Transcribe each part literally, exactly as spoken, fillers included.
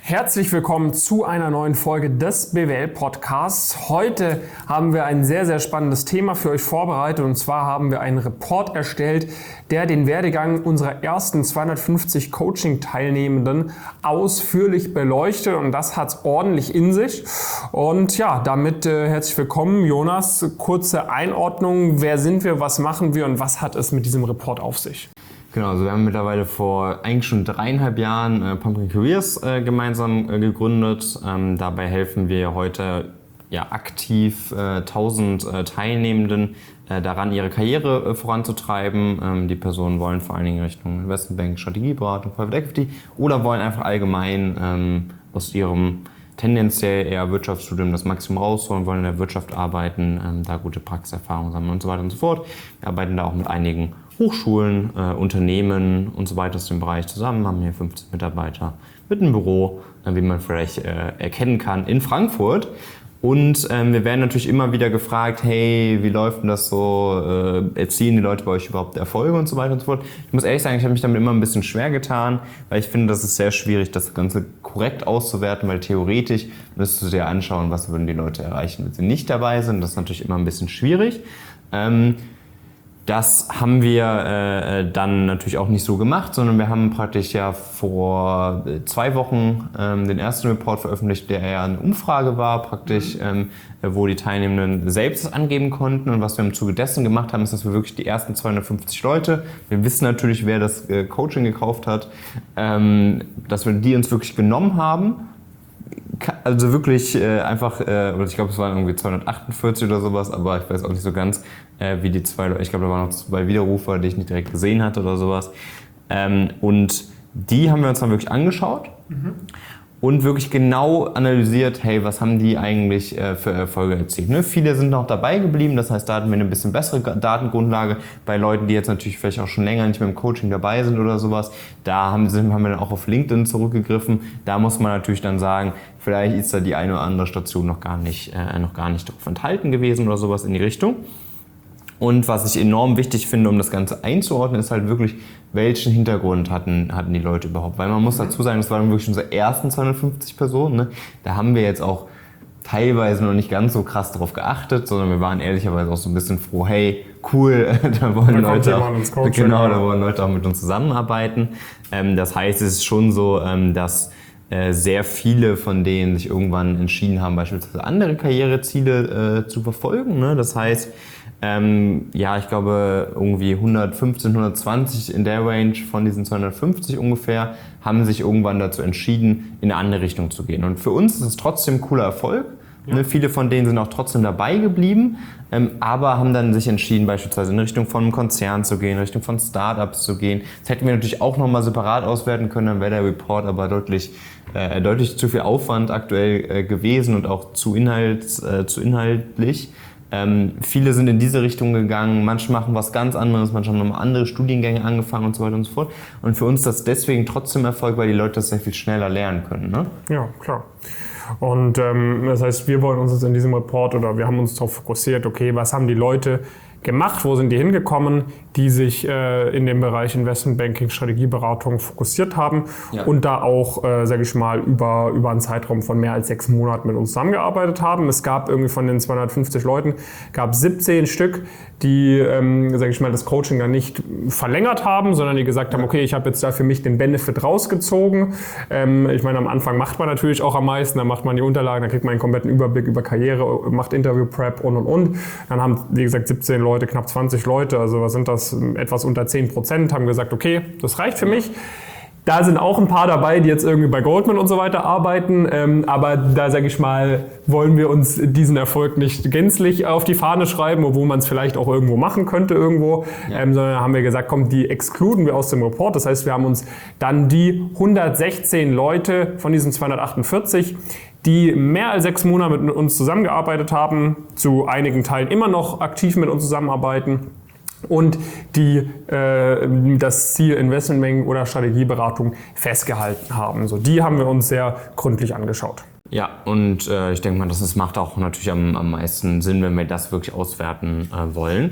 Herzlich willkommen zu einer neuen Folge des B W L-Podcasts. Heute haben wir ein sehr, sehr spannendes Thema für euch vorbereitet. Und zwar haben wir einen Report erstellt, der den Werdegang unserer ersten zweihundertfünfzig Coaching-Teilnehmenden ausführlich beleuchtet. Und das hat es ordentlich in sich. Und ja, damit äh, herzlich willkommen, Jonas. Kurze Einordnung. Wer sind wir, was machen wir und was hat es mit diesem Report auf sich? Genau, also wir haben mittlerweile vor eigentlich schon dreieinhalb Jahren äh, Pumpkin Careers äh, gemeinsam äh, gegründet. Ähm, dabei helfen wir heute ja, aktiv äh, tausend äh, Teilnehmenden äh, daran, ihre Karriere äh, voranzutreiben. Ähm, die Personen wollen vor allen Dingen Richtung Investmentbank, Strategieberatung, Private Equity oder wollen einfach allgemein ähm, aus ihrem tendenziell eher Wirtschaftsstudium das Maximum rausholen, wollen in der Wirtschaft arbeiten, ähm, da gute Praxiserfahrungen sammeln und so weiter und so fort. Wir arbeiten da auch mit einigen Hochschulen, äh, Unternehmen und so weiter aus dem Bereich zusammen, haben hier fünfzehn Mitarbeiter mit einem Büro, äh, wie man vielleicht äh, erkennen kann, in Frankfurt. Und ähm, wir werden natürlich immer wieder gefragt, hey, wie läuft denn das so, äh, erzielen die Leute bei euch überhaupt Erfolge und so weiter und so fort. Ich muss ehrlich sagen, ich habe mich damit immer ein bisschen schwer getan, weil ich finde, das ist sehr schwierig, das Ganze korrekt auszuwerten, weil theoretisch müsstest du dir anschauen, was würden die Leute erreichen, wenn sie nicht dabei sind. Das ist natürlich immer ein bisschen schwierig. Ähm, Das haben wir äh, dann natürlich auch nicht so gemacht, sondern wir haben praktisch ja vor zwei Wochen ähm, den ersten Report veröffentlicht, der eher eine Umfrage war, praktisch, ähm, wo die Teilnehmenden selbst angeben konnten. Und was wir im Zuge dessen gemacht haben, ist, dass wir wirklich die ersten zweihundertfünfzig Leute, wir wissen natürlich, wer das äh, Coaching gekauft hat, ähm, dass wir die uns wirklich genommen haben. Also wirklich äh, einfach, äh, ich glaube, es waren irgendwie zweihundertachtundvierzig oder sowas, aber ich weiß auch nicht so ganz, äh, wie die zwei, ich glaube, da waren noch zwei Widerrufer, die ich nicht direkt gesehen hatte oder sowas. Ähm, und die haben wir uns dann wirklich angeschaut mhm. und wirklich genau analysiert, hey, was haben die eigentlich äh, für Erfolge erzielt. Ne? Viele sind noch dabei geblieben, das heißt, da hatten wir eine bisschen bessere Datengrundlage bei Leuten, die jetzt natürlich vielleicht auch schon länger nicht mehr im Coaching dabei sind oder sowas. Da haben, sind, haben wir dann auch auf LinkedIn zurückgegriffen. Da muss man natürlich dann sagen, vielleicht ist da die eine oder andere Station noch gar nicht, äh, noch gar nicht drauf enthalten gewesen oder sowas in die Richtung. Und was ich enorm wichtig finde, um das Ganze einzuordnen, ist halt wirklich, welchen Hintergrund hatten, hatten die Leute überhaupt. Weil man muss dazu sagen, das waren wirklich unsere ersten zweihundertfünfzig Personen. Ne? Da haben wir jetzt auch teilweise noch nicht ganz so krass drauf geachtet, sondern wir waren ehrlicherweise auch so ein bisschen froh, hey, cool, da wollen da Leute auch, genau, da wollen Leute auch mit uns zusammenarbeiten. Ähm, das heißt, es ist schon so, ähm, dass äh, sehr viele von denen sich irgendwann entschieden haben, beispielsweise andere Karriereziele äh, zu verfolgen. Ne? Das heißt, Ähm, ja, ich glaube irgendwie hundertfünfzehn, hundertzwanzig in der Range von diesen zweihundertfünfzig ungefähr haben sich irgendwann dazu entschieden, in eine andere Richtung zu gehen. Und für uns ist es trotzdem ein cooler Erfolg. Ja. Ne, viele von denen sind auch trotzdem dabei geblieben, ähm, aber haben dann sich entschieden, beispielsweise in Richtung von einem Konzern zu gehen, in Richtung von Startups zu gehen. Das hätten wir natürlich auch nochmal separat auswerten können, dann wäre der Report aber deutlich, äh, deutlich zu viel Aufwand aktuell äh, gewesen und auch zu, inhalts, äh, zu inhaltlich. Ähm, viele sind in diese Richtung gegangen, manche machen was ganz anderes, manche haben nochmal andere Studiengänge angefangen und so weiter und so fort. Und für uns ist das deswegen trotzdem Erfolg, weil die Leute das sehr viel schneller lernen können. Ne? Ja, klar. Und ähm, das heißt, wir wollen uns jetzt in diesem Report oder wir haben uns darauf fokussiert, okay, was haben die Leute gemacht, wo sind die hingekommen, die sich äh, in dem Bereich Investmentbanking, Strategieberatung fokussiert haben ja. und da auch, äh, sage ich mal, über, über einen Zeitraum von mehr als sechs Monaten mit uns zusammengearbeitet haben. Es gab irgendwie von den zweihundertfünfzig Leuten, gab siebzehn Stück, die, ähm, sage ich mal, das Coaching dann nicht verlängert haben, sondern die gesagt haben, okay, ich habe jetzt da für mich den Benefit rausgezogen. Ähm, ich meine, am Anfang macht man natürlich auch am meisten, dann macht man die Unterlagen, dann kriegt man einen kompletten Überblick über Karriere, macht Interview-Prep und und und. Dann haben, wie gesagt, siebzehn Leute, knapp zwanzig Leute, also was sind das, etwas unter zehn Prozent, haben gesagt, okay, das reicht für mich. Da sind auch ein paar dabei, die jetzt irgendwie bei Goldman und so weiter arbeiten, ähm, aber da, sage ich mal, wollen wir uns diesen Erfolg nicht gänzlich auf die Fahne schreiben, obwohl man es vielleicht auch irgendwo machen könnte irgendwo, ja. ähm, sondern haben wir gesagt, komm, die exkluden wir aus dem Report. Das heißt, wir haben uns dann die hundertsechzehn Leute von diesen zweihundertachtundvierzig, die mehr als sechs Monate mit uns zusammengearbeitet haben, zu einigen Teilen immer noch aktiv mit uns zusammenarbeiten, und die äh, das Ziel Investmentbanking oder Strategieberatung festgehalten haben. So, die haben wir uns sehr gründlich angeschaut. Ja, und äh, ich denke mal, das ist, macht auch natürlich am, am meisten Sinn, wenn wir das wirklich auswerten äh, wollen.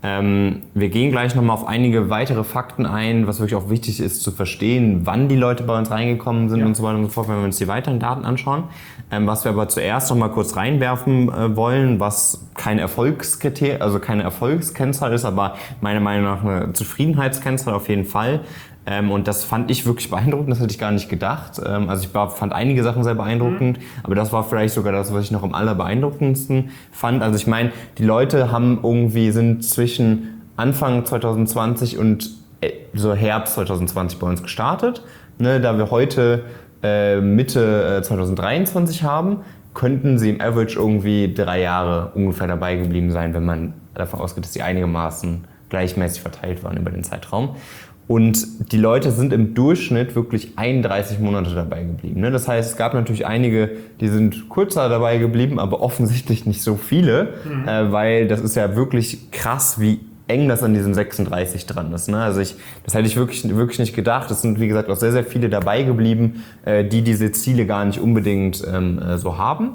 Ähm, wir gehen gleich nochmal auf einige weitere Fakten ein, was wirklich auch wichtig ist zu verstehen, wann die Leute bei uns reingekommen sind ja. und so weiter und so fort, wenn wir uns die weiteren Daten anschauen. Ähm, was wir aber zuerst nochmal kurz reinwerfen äh, wollen, was kein Erfolgskriterium, also keine Erfolgskennzahl ist, aber meiner Meinung nach eine Zufriedenheitskennzahl auf jeden Fall. Ähm, und das fand ich wirklich beeindruckend, das hätte ich gar nicht gedacht. Ähm, also ich war, fand einige Sachen sehr beeindruckend, mhm. aber das war vielleicht sogar das, was ich noch am allerbeeindruckendsten fand. Also ich meine, die Leute haben irgendwie, sind zwischen Anfang zwanzig zwanzig und äh, so Herbst zwanzig zwanzig bei uns gestartet. Ne, da wir heute äh, Mitte äh, zwanzig dreiundzwanzig haben, könnten sie im Average irgendwie drei Jahre ungefähr dabei geblieben sein, wenn man davon ausgeht, dass sie einigermaßen gleichmäßig verteilt waren über den Zeitraum. Und die Leute sind im Durchschnitt wirklich einunddreißig Monate dabei geblieben. Das heißt, es gab natürlich einige, die sind kürzer dabei geblieben, aber offensichtlich nicht so viele, mhm. äh, weil das ist ja wirklich krass, wie eng das an diesem sechsunddreißig dran ist. Also ich, das hätte ich wirklich, wirklich nicht gedacht. Es sind, wie gesagt, auch sehr, sehr viele dabei geblieben, äh, die diese Ziele gar nicht unbedingt ähm, so haben.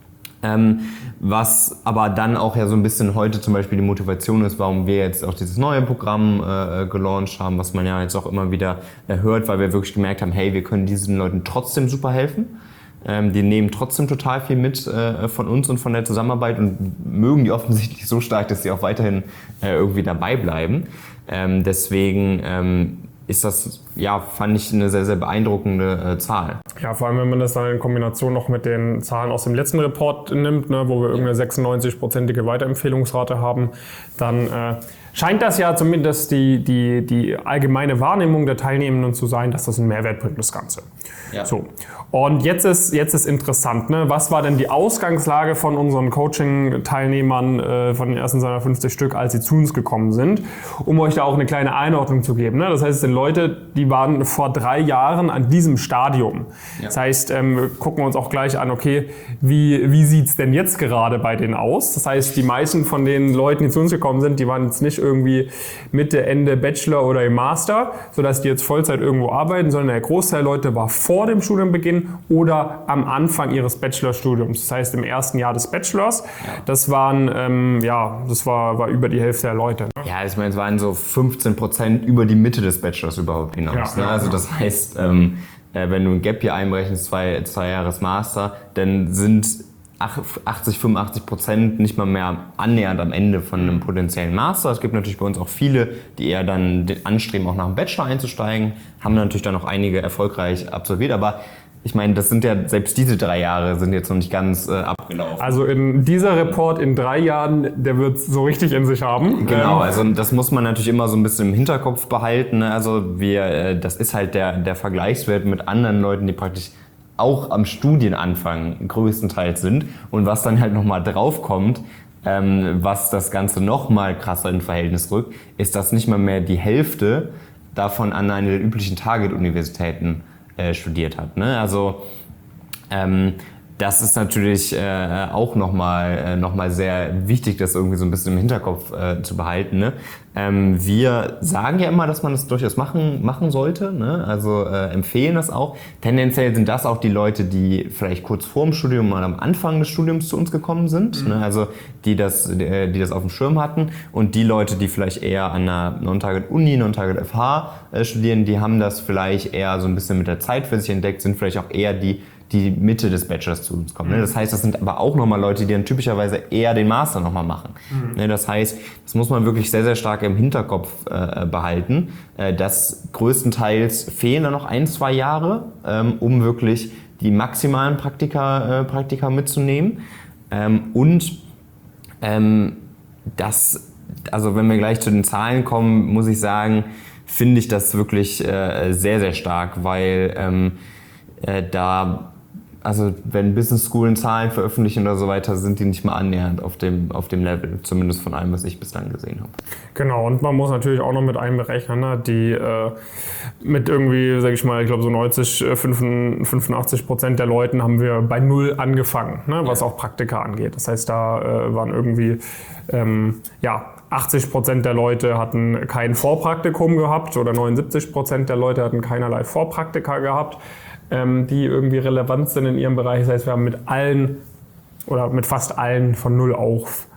Ähm, was aber dann auch ja so ein bisschen heute zum Beispiel die Motivation ist, warum wir jetzt auch dieses neue Programm äh, gelauncht haben, was man ja jetzt auch immer wieder äh, hört, weil wir wirklich gemerkt haben, hey, wir können diesen Leuten trotzdem super helfen. Ähm, die nehmen trotzdem total viel mit äh, von uns und von der Zusammenarbeit und mögen die offensichtlich so stark, dass sie auch weiterhin äh, irgendwie dabei bleiben. Ähm, deswegen ähm, ist das, ja, fand ich eine sehr, sehr beeindruckende äh, Zahl. Ja, vor allem, wenn man das dann in Kombination noch mit den Zahlen aus dem letzten Report nimmt, ne, wo wir irgendeine sechsundneunzig-prozentige Weiterempfehlungsrate haben, dann äh, scheint das ja zumindest die, die, die allgemeine Wahrnehmung der Teilnehmenden zu sein, dass das einen Mehrwert bringt, das Ganze. Ja. So. Und jetzt ist, jetzt ist interessant, ne? Was war denn die Ausgangslage von unseren Coaching-Teilnehmern äh, von den ersten zweihundertfünfzig Stück, als sie zu uns gekommen sind, um euch da auch eine kleine Einordnung zu geben. Ne? Das heißt, es sind Leute, die waren vor drei Jahren an diesem Stadium. Ja. Das heißt, ähm, gucken wir uns auch gleich an, okay, wie, wie sieht es denn jetzt gerade bei denen aus? Das heißt, die meisten von den Leuten, die zu uns gekommen sind, die waren jetzt nicht irgendwie Mitte, Ende Bachelor oder im Master, sodass die jetzt Vollzeit irgendwo arbeiten, sondern der Großteil der Leute war vor dem Studienbeginn oder am Anfang ihres Bachelorstudiums. Das heißt, im ersten Jahr des Bachelors. Ja. Das waren, ähm, ja, das war, war über die Hälfte der Leute. Ne? Ja, ich meine, es waren so fünfzehn Prozent über die Mitte des Bachelors überhaupt hinaus. Ja, ne? Also das heißt, ähm, äh, wenn du ein Gap Year einberechnest, zwei, zwei Jahres Master, dann sind achtzig, fünfundachtzig Prozent nicht mal mehr annähernd am Ende von einem potenziellen Master. Es gibt natürlich bei uns auch viele, die eher dann anstreben, auch nach dem Bachelor einzusteigen, haben natürlich dann auch einige erfolgreich absolviert, aber ich meine, das sind ja, selbst diese drei Jahre sind jetzt noch nicht ganz äh, abgelaufen. Also in dieser Report in drei Jahren, der wird so richtig in sich haben. Genau, also das muss man natürlich immer so ein bisschen im Hinterkopf behalten. Also wir, äh, das ist halt der, der Vergleichswert mit anderen Leuten, die praktisch auch am Studienanfang größtenteils sind und was dann halt nochmal draufkommt, ähm, was das Ganze nochmal krasser in Verhältnis rückt, ist, dass nicht mal mehr die Hälfte davon an einer der üblichen Target-Universitäten äh, studiert hat. Ne? Also ähm, das ist natürlich äh, auch nochmal äh, noch mal sehr wichtig, das irgendwie so ein bisschen im Hinterkopf äh, zu behalten. Ne? Ähm, wir sagen ja immer, dass man das durchaus machen, machen sollte, ne? Also äh, empfehlen das auch. Tendenziell sind das auch die Leute, die vielleicht kurz vor dem Studium mal am Anfang des Studiums zu uns gekommen sind, mhm. ne? Also die das, die, die das auf dem Schirm hatten, und die Leute, die vielleicht eher an einer Non-Target-Uni, Non-Target-F H äh, studieren, die haben das vielleicht eher so ein bisschen mit der Zeit für sich entdeckt, sind vielleicht auch eher die, die Mitte des Bachelors zu uns kommen. Mhm. Das heißt, das sind aber auch nochmal Leute, die dann typischerweise eher den Master nochmal machen. Mhm. Das heißt, das muss man wirklich sehr, sehr stark im Hinterkopf äh, behalten, äh, dass größtenteils fehlen da noch ein, zwei Jahre, ähm, um wirklich die maximalen Praktika, äh, Praktika mitzunehmen. Ähm, und ähm, das, also wenn wir gleich zu den Zahlen kommen, muss ich sagen, finde ich das wirklich äh, sehr, sehr stark, weil ähm, äh, da Also wenn Business Schoolen Zahlen veröffentlichen oder so weiter, sind die nicht mal annähernd auf dem, auf dem Level, zumindest von allem, was ich bislang gesehen habe. Genau, und man muss natürlich auch noch mit einberechnen, ne, die äh, mit irgendwie, sage ich mal, ich glaube so neunzig, fünfundachtzig Prozent der Leuten haben wir bei Null angefangen, ne, was ja. auch Praktika angeht. Das heißt, da äh, waren irgendwie, ähm, ja, achtzig Prozent der Leute hatten kein Vorpraktikum gehabt oder neunundsiebzig Prozent der Leute hatten keinerlei Vorpraktika gehabt, die irgendwie relevant sind in ihrem Bereich. Das heißt, wir haben mit allen oder mit fast allen von Null auf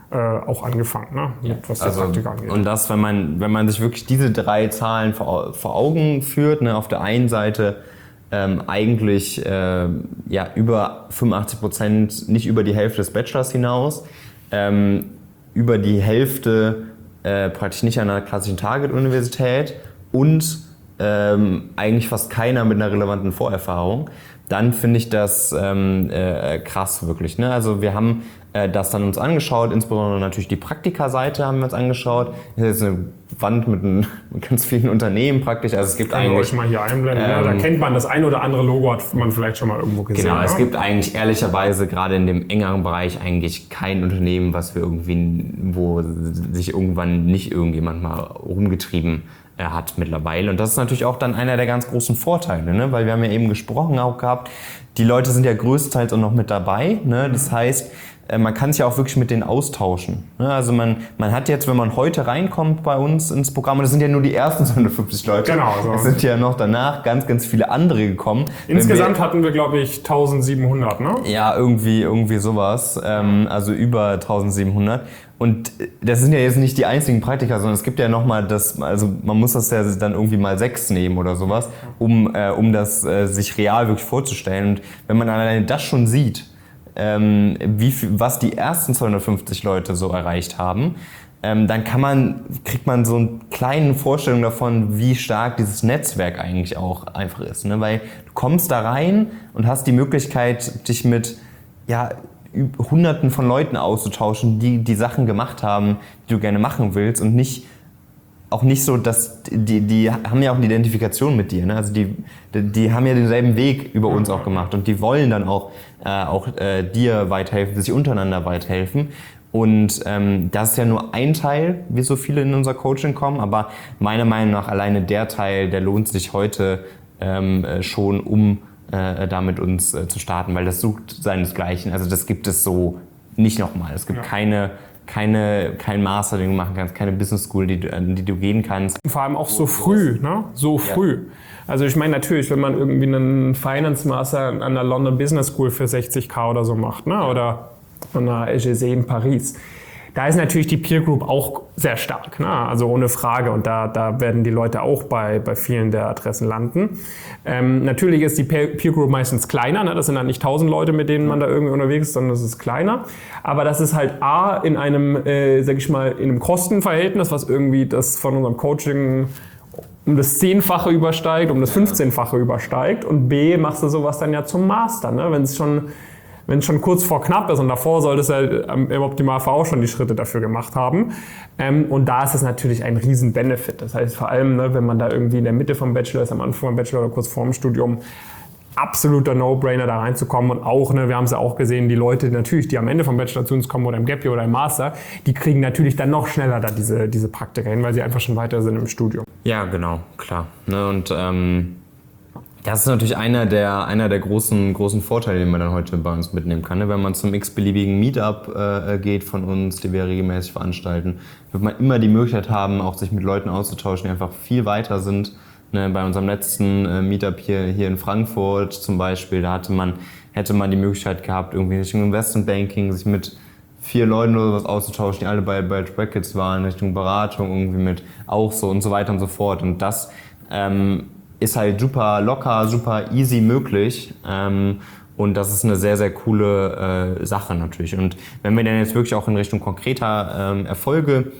äh, auch angefangen, ne? Mit, was die also, Praktika angeht. Und das, wenn man, wenn man sich wirklich diese drei Zahlen vor, vor Augen führt, ne? Auf der einen Seite ähm, eigentlich äh, ja, über fünfundachtzig Prozent, nicht über die Hälfte des Bachelors hinaus, ähm, über die Hälfte äh, praktisch nicht an einer klassischen Target-Universität und ähm, eigentlich fast keiner mit einer relevanten Vorerfahrung, dann finde ich das ähm, äh, krass wirklich. Ne? Also wir haben äh, das dann uns angeschaut, insbesondere natürlich die Praktika-Seite haben wir uns angeschaut. Das ist jetzt eine Wand mit, ein, mit ganz vielen Unternehmen praktisch. Also es gibt Kann ich eigentlich euch mal hier einblenden. Ähm, ja, da kennt man das ein oder andere Logo, hat man vielleicht schon mal irgendwo gesehen. Genau, ja? es gibt eigentlich ehrlicherweise gerade in dem engeren Bereich eigentlich kein Unternehmen, was wir irgendwie, wo sich irgendwann nicht irgendjemand mal rumgetrieben hat mittlerweile. Und das ist natürlich auch dann einer der ganz großen Vorteile, ne? Weil wir haben ja eben gesprochen auch gehabt, die Leute sind ja größtenteils auch noch mit dabei. Ne? Das heißt, man kann sich ja auch wirklich mit denen austauschen. Ne? Also man, man hat jetzt, wenn man heute reinkommt bei uns ins Programm, und das sind ja nur die ersten zweihundertfünfzig Leute, genau, so. Es sind ja noch danach ganz, ganz viele andere gekommen. Insgesamt wir, hatten wir, glaube ich, eintausendsiebenhundert, ne? Ja, irgendwie, irgendwie sowas, ähm, also über eintausendsiebenhundert. Und das sind ja jetzt nicht die einzigen Praktika, sondern es gibt ja nochmal das, also man muss das ja dann irgendwie mal sechs nehmen oder sowas, um, äh, um das äh, sich real wirklich vorzustellen. Und wenn man alleine das schon sieht, ähm, wie viel, was die ersten zweihundertfünfzig Leute so erreicht haben, ähm, dann kann man, kriegt man so eine kleine Vorstellung davon, wie stark dieses Netzwerk eigentlich auch einfach ist. Ne? Weil du kommst da rein und hast die Möglichkeit, dich mit, ja, Hunderten von Leuten auszutauschen, die die Sachen gemacht haben, die du gerne machen willst und nicht auch nicht so, dass die, die haben ja auch eine Identifikation mit dir, ne? Also die, die haben ja denselben Weg über uns auch gemacht und die wollen dann auch, äh, auch äh, dir weiterhelfen, sich untereinander weiterhelfen. Und ähm, das ist ja nur ein Teil, wie so viele in unser Coaching kommen, aber meiner Meinung nach alleine der Teil, der lohnt sich heute ähm, schon, um Äh, da mit uns äh, zu starten, weil das sucht seinesgleichen. Also das gibt es so nicht nochmal. Es gibt ja. keine, keine, kein Master, den du machen kannst, keine Business School, die du, die du gehen kannst. Vor allem auch so früh, ne? So früh. Ja. Also ich meine natürlich, wenn man irgendwie einen Finance Master an der London Business School für sechzigtausend oder so macht, ne? Oder an der H E C in Paris, da ist natürlich die Peer Group auch sehr stark, ne? Also ohne Frage. Und da, da werden die Leute auch bei, bei vielen der Adressen landen. Ähm, natürlich ist die Peer Group meistens kleiner, ne? Das sind dann nicht tausend Leute, mit denen man da irgendwie unterwegs ist, sondern das ist kleiner. Aber das ist halt A, in einem, äh, sag ich mal, in einem Kostenverhältnis, was irgendwie das von unserem Coaching um das Zehnfache übersteigt, um das fünfzehnfache übersteigt. Und B, machst du sowas dann ja zum Master, ne? Wenn es schon Wenn es schon kurz vor knapp ist und davor solltest du halt im Optimalfall auch schon die Schritte dafür gemacht haben. Ähm, und da ist es natürlich ein riesen Benefit. Das heißt vor allem, ne, wenn man da irgendwie in der Mitte vom Bachelor ist, am Anfang vom Bachelor oder kurz vor dem Studium, absoluter No-Brainer da reinzukommen. Und auch, ne, wir haben es ja auch gesehen, die Leute natürlich, die am Ende vom Bachelor zu uns kommen oder im Gap Year oder im Master, die kriegen natürlich dann noch schneller da diese, diese Praktika hin, weil sie einfach schon weiter sind im Studium. Ja, genau, klar. Ne, und ähm das ist natürlich einer der, einer der großen, großen Vorteile, den man dann heute bei uns mitnehmen kann. Wenn man zum x-beliebigen Meetup äh, geht von uns, die wir regelmäßig veranstalten, wird man immer die Möglichkeit haben, auch sich mit Leuten auszutauschen, die einfach viel weiter sind. Ne, bei unserem letzten äh, Meetup hier, hier in Frankfurt zum Beispiel, da hatte man, hätte man die Möglichkeit gehabt, irgendwie Richtung Investmentbanking sich mit vier Leuten oder sowas auszutauschen, die alle bei Bulge Brackets waren, Richtung Beratung irgendwie mit auch so und so weiter und so fort. Und das ähm, ist halt super locker, super easy möglich ähm, und das ist eine sehr, sehr coole äh, Sache natürlich. Und wenn wir dann jetzt wirklich auch in Richtung konkreter ähm, Erfolge,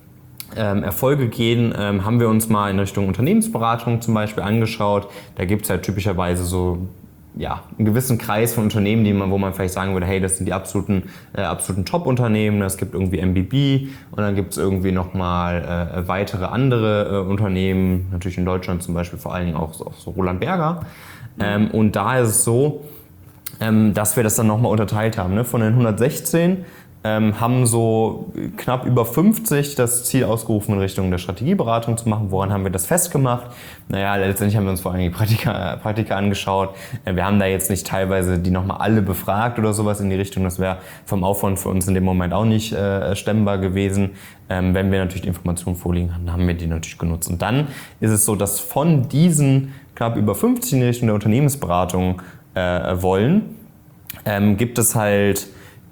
ähm, Erfolge gehen, ähm, haben wir uns mal in Richtung Unternehmensberatung zum Beispiel angeschaut. Da gibt es halt typischerweise so ja, einen gewissen Kreis von Unternehmen, die man, wo man vielleicht sagen würde, hey, das sind die absoluten, äh, absoluten Top-Unternehmen. Es gibt irgendwie M B B und dann gibt es irgendwie nochmal äh, weitere andere äh, Unternehmen, natürlich in Deutschland zum Beispiel vor allen Dingen auch so, auch so Roland Berger. Ähm, und da ist es so, ähm, dass wir das dann nochmal unterteilt haben. Ne? Von den hundertsechzehn ähm, haben so knapp über fünfzig das Ziel ausgerufen, in Richtung der Strategieberatung zu machen. Woran haben wir das festgemacht? Naja, letztendlich haben wir uns vor allem die Praktika, Praktika angeschaut. Wir haben da jetzt nicht teilweise die nochmal alle befragt oder sowas in die Richtung. Das wäre vom Aufwand für uns in dem Moment auch nicht äh, stemmbar gewesen. Ähm, wenn wir natürlich die Informationen vorliegen hatten, haben wir die natürlich genutzt. Und dann ist es so, dass von diesen knapp über fünfzig in die Richtung der Unternehmensberatung äh, wollen, ähm, gibt es halt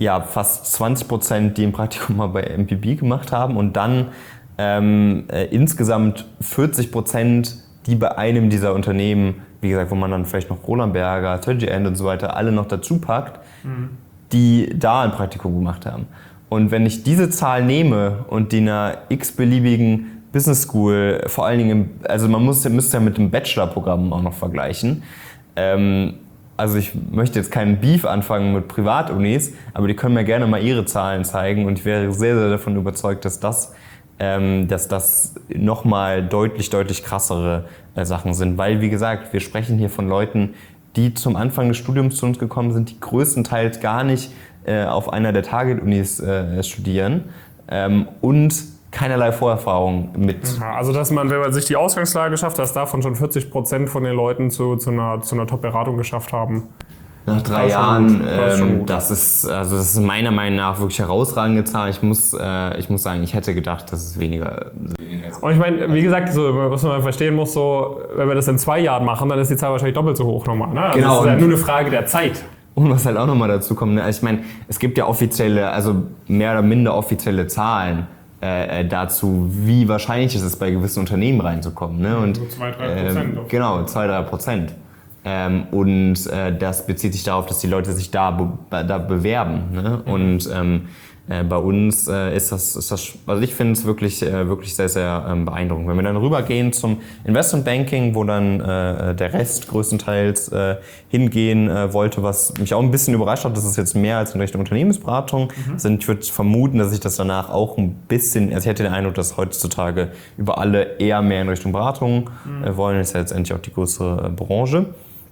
ja, fast zwanzig Prozent, die ein Praktikum mal bei M P B gemacht haben und dann ähm, äh, insgesamt vierzig Prozent, die bei einem dieser Unternehmen, wie gesagt, wo man dann vielleicht noch Roland Berger, thirty End und so weiter, alle noch dazu packt, mhm. die da ein Praktikum gemacht haben. Und wenn ich diese Zahl nehme und die einer x-beliebigen Business School, vor allen Dingen, im, also man muss, müsste ja mit dem Bachelor-Programm auch noch vergleichen. Ähm, also ich möchte jetzt keinen Beef anfangen mit Privatunis, aber die können mir gerne mal ihre Zahlen zeigen und ich wäre sehr, sehr davon überzeugt, dass das Ähm, dass das nochmal deutlich, deutlich krassere äh, Sachen sind. Weil, wie gesagt, wir sprechen hier von Leuten, die zum Anfang des Studiums zu uns gekommen sind, die größtenteils gar nicht äh, auf einer der Target-Unis äh, studieren ähm, und keinerlei Vorerfahrung mit. Ja, also dass man, wenn man sich die Ausgangslage schafft, dass davon schon vierzig Prozent von den Leuten zu, zu einer, zu einer Top-Beratung geschafft haben. Nach drei Jahren, das, ähm, das ist also das ist meiner Meinung nach wirklich herausragende Zahl. Ich muss, äh, ich muss sagen, ich hätte gedacht, dass es weniger, weniger ist. Und ich meine, wie gesagt, so, was man verstehen muss, so, wenn wir das in zwei Jahren machen, dann ist die Zahl wahrscheinlich doppelt so hoch nochmal. Ne? Also genau. Das ist ja nur eine Frage der Zeit. Und was halt auch nochmal dazu kommt, ne? Also ich meine, es gibt ja offizielle, also mehr oder minder offizielle Zahlen äh, dazu, wie wahrscheinlich ist es bei gewissen Unternehmen reinzukommen. Ne? Und, so zwei, drei Prozent. Äh, genau, zwei, drei Prozent. Ähm, und äh, das bezieht sich darauf, dass die Leute sich da, be da bewerben. Ne? Mhm. Und ähm, äh, bei uns äh, ist, das, ist das, also ich finde es wirklich, äh, wirklich sehr, sehr ähm, beeindruckend. Wenn wir dann rübergehen zum Investmentbanking, wo dann äh, der Rest größtenteils äh, hingehen äh, wollte, was mich auch ein bisschen überrascht hat, dass es jetzt mehr als in Richtung Unternehmensberatung mhm. sind. Ich würde vermuten, dass sich das danach auch ein bisschen, also ich hätte den Eindruck, dass heutzutage über alle eher mehr in Richtung Beratung mhm. äh, wollen. Das ist ja letztendlich auch die größere äh, Branche.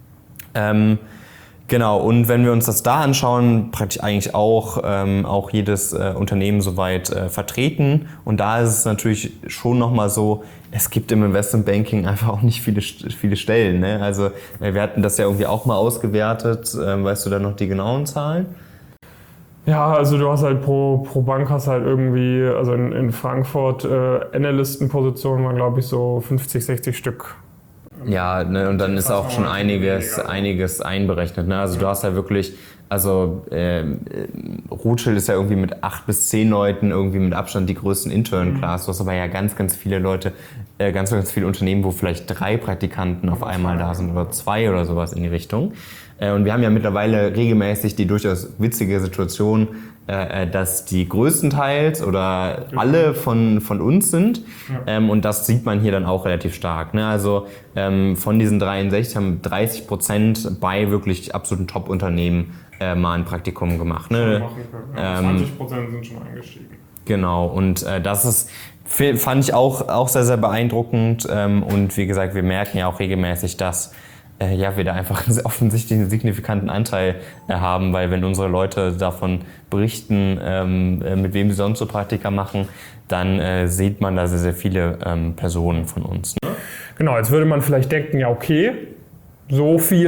Ähm, genau, und wenn wir uns das da anschauen, praktisch eigentlich auch, ähm, auch jedes äh, Unternehmen soweit äh, vertreten. Und da ist es natürlich schon nochmal so, es gibt im Investmentbanking einfach auch nicht viele, viele Stellen. Ne? Also äh, wir hatten das ja irgendwie auch mal ausgewertet. Ähm, weißt du da noch die genauen Zahlen? Ja, also du hast halt pro, pro Bank hast halt irgendwie, also in, in Frankfurt äh, Analystenpositionen waren glaube ich so fünfzig, sechzig Stück. Ja, ne, und dann ist auch schon einiges, einiges einberechnet. Ne? Also du hast ja wirklich, also äh, Rothschild ist ja irgendwie mit acht bis zehn Leuten irgendwie mit Abstand die größten Intern-Class. Du hast aber ja ganz, ganz viele Leute, äh, ganz, ganz viele Unternehmen, wo vielleicht drei Praktikanten auf einmal da sind oder zwei oder sowas in die Richtung. Äh, und wir haben ja mittlerweile regelmäßig die durchaus witzige Situation, äh, dass die größtenteils oder alle von, von uns sind. Ja. Ähm, und das sieht man hier dann auch relativ stark. Ne? Also ähm, von diesen dreiundsechzig haben dreißig Prozent bei wirklich absoluten Top-Unternehmen äh, mal ein Praktikum gemacht. Ne? Ja, zwanzig Prozent sind schon eingestiegen. Genau, und äh, das ist, fand ich auch, auch sehr, sehr beeindruckend. Ähm, und wie gesagt, wir merken ja auch regelmäßig, dass äh, ja, wir da einfach offensichtlich einen signifikanten Anteil äh, haben, weil wenn unsere Leute davon berichten, ähm, äh, mit wem sie sonst so Praktika machen, dann äh, sieht man da sehr, sehr viele ähm, Personen von uns. Ne? Genau, jetzt würde man vielleicht denken, ja okay, so viel,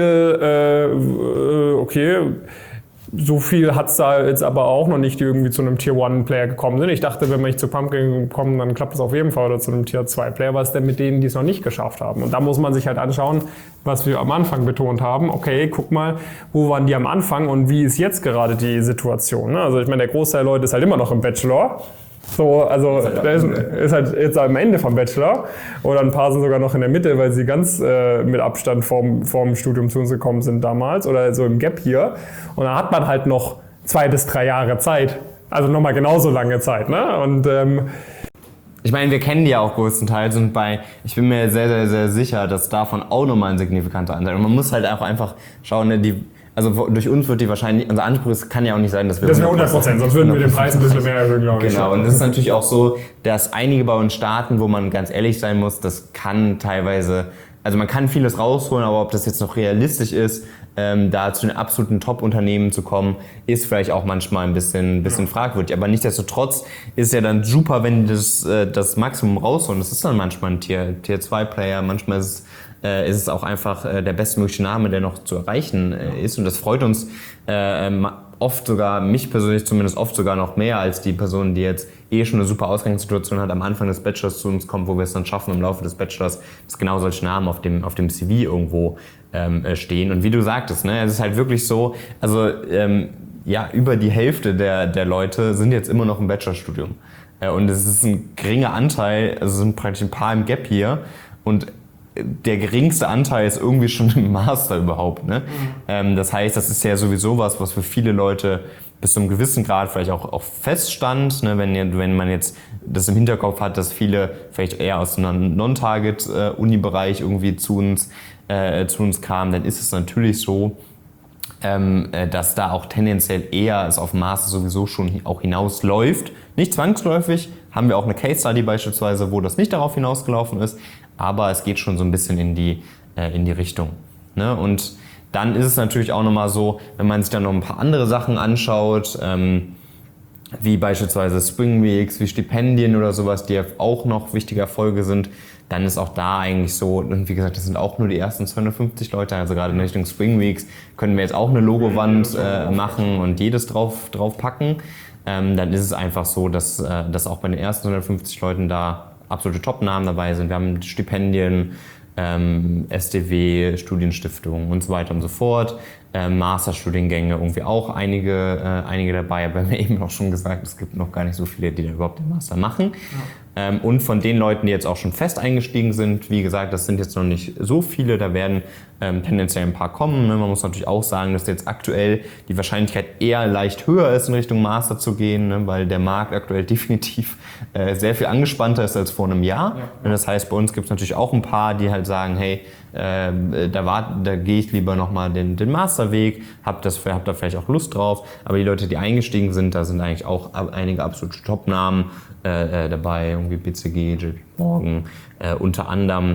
äh, okay, so viel hat es da jetzt aber auch noch nicht, die irgendwie zu einem Tier-One-Player gekommen sind. Ich dachte, wenn wir zu Pumpkin kommen, dann klappt das auf jeden Fall, oder zu einem Tier-Zwei-Player. Was ist denn mit denen, die es noch nicht geschafft haben? Und da muss man sich halt anschauen, was wir am Anfang betont haben. Okay, guck mal, wo waren die am Anfang und wie ist jetzt gerade die Situation? Also ich meine, der Großteil der Leute ist halt immer noch im Bachelor. So, also der ist, ist halt jetzt am Ende vom Bachelor oder ein paar sind sogar noch in der Mitte, weil sie ganz äh, mit Abstand vorm, vorm Studium zu uns gekommen sind damals oder so im Gap hier. Und da hat man halt noch zwei bis drei Jahre Zeit, also nochmal genauso lange Zeit. Ne? Und ähm, ich meine, wir kennen die ja auch größtenteils und bei, ich bin mir sehr, sehr, sehr sicher, dass davon auch nochmal ein signifikanter Anteil. Und man muss halt auch einfach schauen, ne, die Also durch uns wird die wahrscheinlich, unser Anspruch ist, kann ja auch nicht sein, dass wir das wäre hundert Prozent, sonst würden wir den Preis ein bisschen mehr erhöhen, glaube ich. Genau, und es ist natürlich auch so, dass einige bei uns starten, wo man ganz ehrlich sein muss, das kann teilweise, also man kann vieles rausholen, aber ob das jetzt noch realistisch ist, ähm, da zu den absoluten Top-Unternehmen zu kommen, ist vielleicht auch manchmal ein bisschen, ein bisschen ja. fragwürdig. Aber nichtsdestotrotz ist es ja dann super, wenn die das, äh, das Maximum rausholen. Das ist dann manchmal ein Tier, Tier zwei Player, manchmal ist es Äh, ist es auch einfach äh, der bestmögliche Name, der noch zu erreichen äh, ist. Und das freut uns äh, oft sogar, mich persönlich zumindest oft sogar noch mehr als die Person, die jetzt eh schon eine super Ausgangssituation hat, am Anfang des Bachelors zu uns kommt, wo wir es dann schaffen, im Laufe des Bachelors, dass genau solche Namen auf dem, auf dem C V irgendwo ähm, stehen. Und wie du sagtest, ne, es ist halt wirklich so, also ähm, ja, über die Hälfte der, der Leute sind jetzt immer noch im Bachelorstudium. Äh, und es ist ein geringer Anteil, also sind praktisch ein paar im Gap hier und der geringste Anteil ist irgendwie schon im Master überhaupt. Ne? Mhm. Ähm, das heißt, das ist ja sowieso was, was für viele Leute bis zu einem gewissen Grad vielleicht auch, auch feststand. Ne? Wenn, wenn man jetzt das im Hinterkopf hat, dass viele vielleicht eher aus einem Non-Target-Uni-Bereich irgendwie zu uns, äh, zu uns kamen, dann ist es natürlich so, ähm, dass da auch tendenziell eher es auf Master sowieso schon auch hinausläuft. Nicht zwangsläufig, haben wir auch eine Case-Study beispielsweise, wo das nicht darauf hinausgelaufen ist, aber es geht schon so ein bisschen in die, äh, in die Richtung. Ne? Und dann ist es natürlich auch nochmal so, wenn man sich dann noch ein paar andere Sachen anschaut, ähm, wie beispielsweise Spring Weeks, wie Stipendien oder sowas, die ja auch noch wichtige Erfolge sind, dann ist auch da eigentlich so, und wie gesagt, das sind auch nur die ersten zweihundertfünfzig Leute, also gerade in Richtung Spring Weeks können wir jetzt auch eine Logowand äh, machen und jedes drauf, drauf packen. Ähm, dann ist es einfach so, dass, äh, dass auch bei den ersten zweihundertfünfzig Leuten da absolute Top-Namen dabei sind. Wir haben Stipendien, ähm, S D W, Studienstiftungen und so weiter und so fort. Ähm, Masterstudiengänge irgendwie auch einige, äh, einige dabei. Aber wir haben eben auch schon gesagt, es gibt noch gar nicht so viele, die da überhaupt den Master machen. Ja. Ähm, und von den Leuten, die jetzt auch schon fest eingestiegen sind, wie gesagt, das sind jetzt noch nicht so viele, da werden ähm, tendenziell ein paar kommen. Ne? Man muss natürlich auch sagen, dass jetzt aktuell die Wahrscheinlichkeit eher leicht höher ist, in Richtung Master zu gehen, ne? Weil der Markt aktuell definitiv äh, sehr viel angespannter ist als vor einem Jahr. Ja. Und das heißt, bei uns gibt es natürlich auch ein paar, die halt sagen, hey, äh, da, war, da gehe ich lieber nochmal den, den Masterweg, hab, das, hab da vielleicht auch Lust drauf. Aber die Leute, die eingestiegen sind, da sind eigentlich auch einige absolute Top-Namen äh, dabei, irgendwie B C G, J P Morgan, äh, unter anderem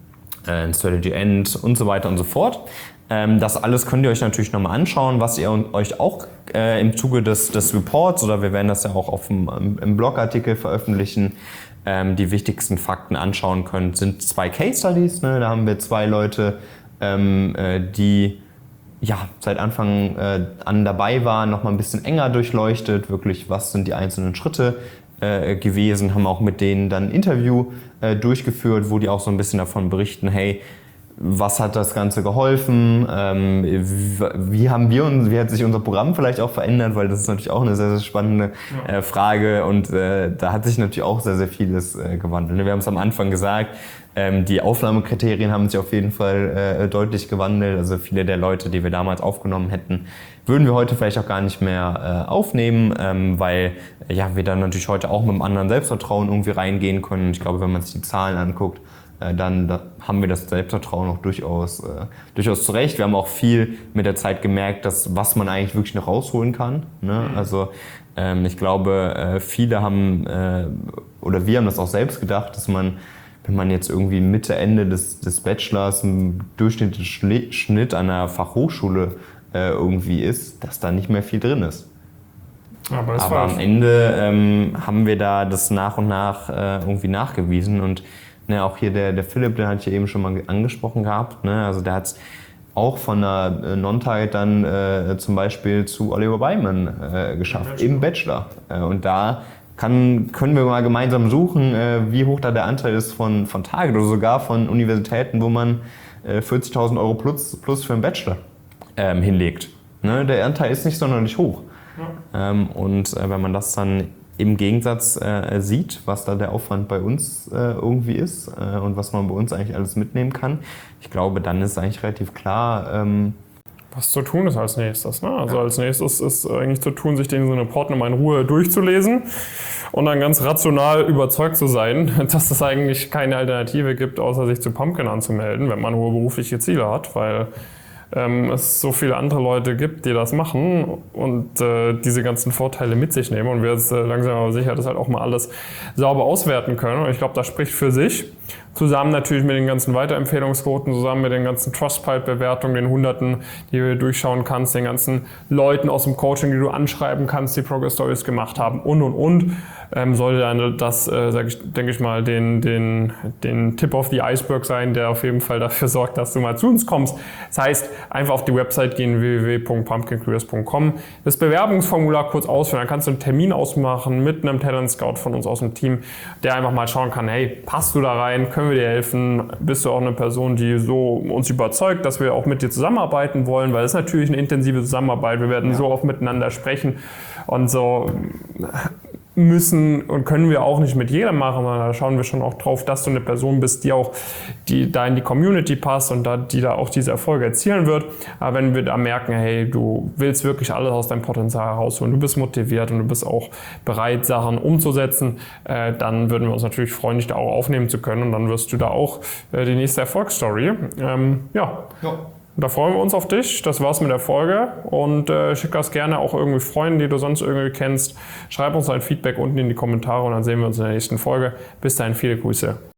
äh, Strategy End und so weiter und so fort. Ähm, das alles könnt ihr euch natürlich nochmal anschauen, was ihr euch auch äh, im Zuge des, des Reports, oder wir werden das ja auch auf dem, im Blogartikel veröffentlichen, ähm, die wichtigsten Fakten anschauen könnt, sind zwei Case Studies. Ne? Da haben wir zwei Leute, ähm, äh, die ja, seit Anfang äh, an dabei waren, nochmal ein bisschen enger durchleuchtet, wirklich, was sind die einzelnen Schritte äh, gewesen, haben auch mit denen dann ein Interview äh, durchgeführt, wo die auch so ein bisschen davon berichten, hey, was hat das Ganze geholfen, ähm, wie, wie haben wir uns, wie hat sich unser Programm vielleicht auch verändert, weil das ist natürlich auch eine sehr, sehr spannende äh, Frage und äh, da hat sich natürlich auch sehr, sehr vieles äh, gewandelt. Wir haben es am Anfang gesagt, ähm, die Aufnahmekriterien haben sich auf jeden Fall äh, deutlich gewandelt, also viele der Leute, die wir damals aufgenommen hätten, würden wir heute vielleicht auch gar nicht mehr äh, aufnehmen, ähm, weil ja, wir dann natürlich heute auch mit einem anderen Selbstvertrauen irgendwie reingehen können. Ich glaube, wenn man sich die Zahlen anguckt, dann da haben wir das Selbstvertrauen noch durchaus, äh, durchaus zurecht. Wir haben auch viel mit der Zeit gemerkt, dass, was man eigentlich wirklich noch rausholen kann. Ne? Also ähm, ich glaube, äh, viele haben, äh, oder wir haben das auch selbst gedacht, dass man, wenn man jetzt irgendwie Mitte, Ende des, des Bachelors im durchschnittlichen Schnitt an einer Fachhochschule äh, irgendwie ist, dass da nicht mehr viel drin ist. Aber, Aber am Ende ähm, haben wir da das nach und nach äh, irgendwie nachgewiesen und ne, auch hier der, der Philipp, den hatte ich ja eben schon mal angesprochen gehabt, ne, also der hat es auch von einer Non-Target dann äh, zum Beispiel zu Oliver Wyman äh, geschafft, im Bachelor. Äh, und da kann, können wir mal gemeinsam suchen, äh, wie hoch da der Anteil ist von, von Target oder sogar von Universitäten, wo man äh, vierzigtausend Euro plus, plus für einen Bachelor ähm, hinlegt. Ne, der Anteil ist nicht sonderlich hoch. Ja. Ähm, und äh, wenn man das dann im Gegensatz äh, sieht, was da der Aufwand bei uns äh, irgendwie ist äh, und was man bei uns eigentlich alles mitnehmen kann, ich glaube, dann ist eigentlich relativ klar, ähm, was zu tun ist als nächstes. Ne? Also ja. als nächstes ist eigentlich zu tun, sich den so Report nochmal in Ruhe durchzulesen und dann ganz rational überzeugt zu sein, dass es eigentlich keine Alternative gibt, außer sich zu Pumpkin anzumelden, wenn man hohe berufliche Ziele hat, weil Ähm, es so viele andere Leute gibt, die das machen und äh, diese ganzen Vorteile mit sich nehmen und wir jetzt äh, langsam aber sicher das halt auch mal alles sauber auswerten können. Und ich glaube, das spricht für sich. Zusammen natürlich mit den ganzen Weiterempfehlungsquoten, zusammen mit den ganzen Trustpilot-Bewertungen, den Hunderten, die du durchschauen kannst, den ganzen Leuten aus dem Coaching, die du anschreiben kannst, die Progress Stories gemacht haben und und und. Ähm, sollte dann das, äh, sag ich, denke ich mal, den, den, den Tip of the Iceberg sein, der auf jeden Fall dafür sorgt, dass du mal zu uns kommst. Das heißt, einfach auf die Website gehen, w w w punkt pumpkin careers punkt com, das Bewerbungsformular kurz ausfüllen, dann kannst du einen Termin ausmachen mit einem Talent Scout von uns aus dem Team, der einfach mal schauen kann, hey, passt du da rein, können können wir dir helfen? Bist du auch eine Person, die so uns überzeugt, dass wir auch mit dir zusammenarbeiten wollen? Weil es ist natürlich eine intensive Zusammenarbeit. Wir werden ja. so oft miteinander sprechen und so müssen und können wir auch nicht mit jedem machen, sondern da schauen wir schon auch drauf, dass du eine Person bist, die auch die da in die Community passt und da, die da auch diese Erfolge erzielen wird. Aber wenn wir da merken, hey, du willst wirklich alles aus deinem Potenzial herausholen, du bist motiviert und du bist auch bereit, Sachen umzusetzen, äh, dann würden wir uns natürlich freuen, dich da auch aufnehmen zu können und dann wirst du da auch äh, die nächste Erfolgsstory. Ähm, ja. ja. Da freuen wir uns auf dich. Das war's mit der Folge und äh, schick das gerne auch irgendwie Freunden, die du sonst irgendwie kennst. Schreib uns ein Feedback unten in die Kommentare und dann sehen wir uns in der nächsten Folge. Bis dahin, viele Grüße.